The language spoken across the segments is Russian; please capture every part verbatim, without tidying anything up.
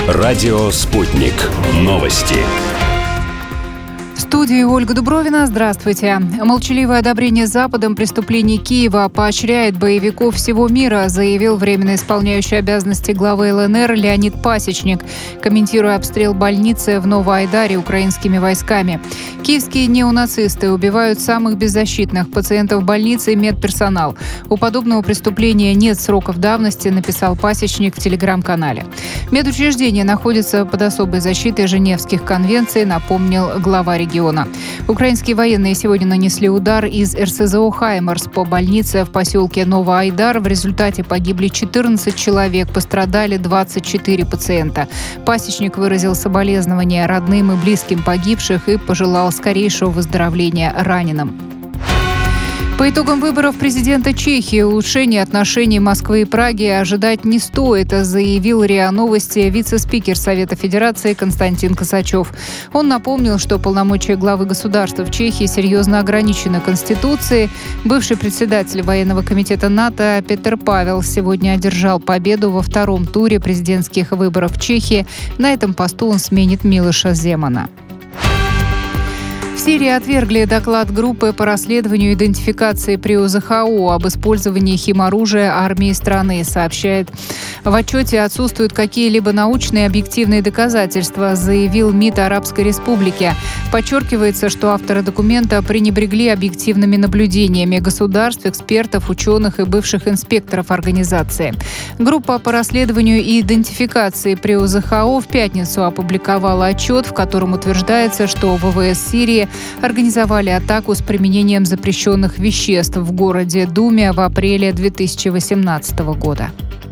Радио «Спутник». Новости. В студии Ольга Дубровина. Здравствуйте. Молчаливое одобрение Западом преступлений Киева поощряет боевиков всего мира, заявил временно исполняющий обязанности главы ЛНР Леонид Пасечник, комментируя обстрел больницы в Новоайдаре украинскими войсками. Киевские неонацисты убивают самых беззащитных пациентов больницы и медперсонал. У подобного преступления нет сроков давности, написал Пасечник в телеграм-канале. Медучреждение находится под особой защитой Женевских конвенций, напомнил глава региона. Украинские военные сегодня нанесли удар из эр эс зэ о «Хаймарс» по больнице в поселке Новоайдар. В результате погибли четырнадцать человек, пострадали двадцать четыре пациента. Пасечник выразил соболезнования родным и близким погибших и пожелал скорейшего выздоровления раненым. По итогам выборов президента Чехии улучшения отношений Москвы и Праги ожидать не стоит, заявил РИА Новости вице-спикер Совета Федерации Константин Косачев. Он напомнил, что полномочия главы государства в Чехии серьезно ограничены Конституцией. Бывший председатель военного комитета НАТО Петр Павел сегодня одержал победу во втором туре президентских выборов в Чехии. На этом посту он сменит Милоша Земана. В Сирии отвергли доклад группы по расследованию идентификации при о зэ ха о об использовании химоружия армии страны, сообщает. В отчете отсутствуют какие-либо научные объективные доказательства, заявил МИД Арабской Республики. Подчеркивается, что авторы документа пренебрегли объективными наблюдениями государств, экспертов, ученых и бывших инспекторов организации. Группа по расследованию и идентификации при о зэ ха о в пятницу опубликовала отчет, в котором утверждается, что вэ вэ эс Сирии организовали атаку с применением запрещенных веществ в городе Думе в апреле две тысячи восемнадцатого года.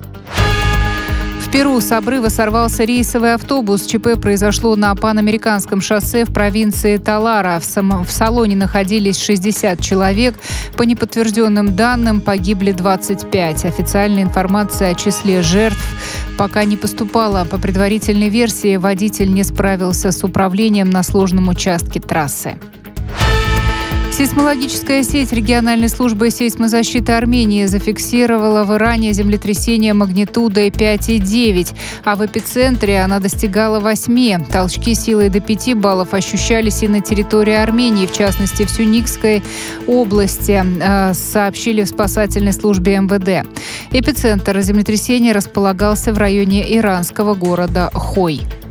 В Перу с обрыва сорвался рейсовый автобус. ЧП произошло на Панамериканском шоссе в провинции Талара. В, сам... в салоне находились шестьдесят человек. По неподтвержденным данным погибли двадцать пять. Официальная информация о числе жертв пока не поступала. По предварительной версии, водитель не справился с управлением на сложном участке трассы. Сейсмологическая сеть региональной службы сейсмозащиты Армении зафиксировала в Иране землетрясение магнитудой пять и девять, а в эпицентре она достигала восьми. Толчки силой до пяти баллов ощущались и на территории Армении, в частности в Сюникской области, сообщили в спасательной службе эм вэ дэ. Эпицентр землетрясения располагался в районе иранского города Хой.